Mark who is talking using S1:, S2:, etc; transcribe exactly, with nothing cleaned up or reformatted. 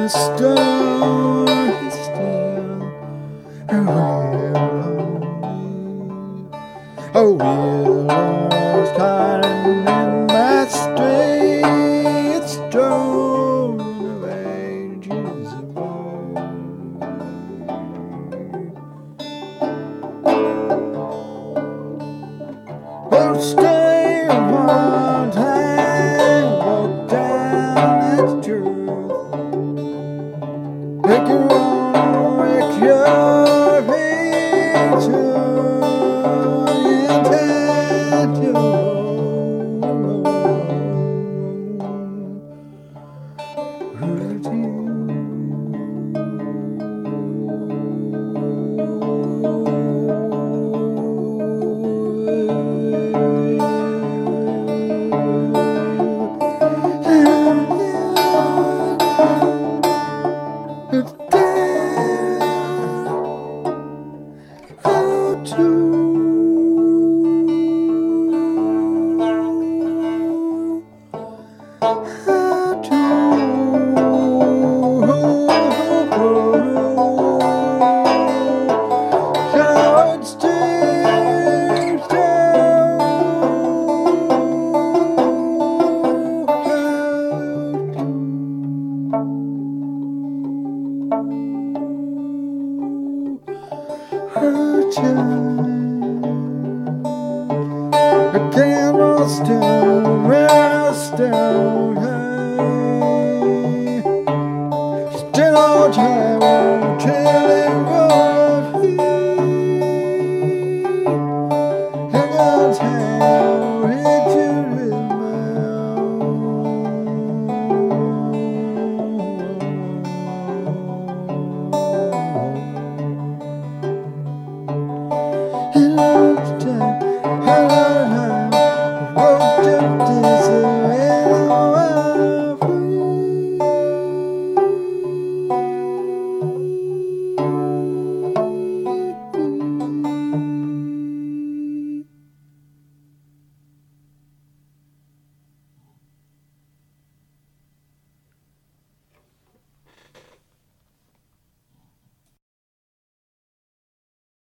S1: Still, still, oh, willows cutting in my street, strolling away Jesus. Oh, stay one time, walk down that truth. Make your own, make your picture and tell your hurt you. I cannot stand where I stand. Still on time until it was free. Hang on tight.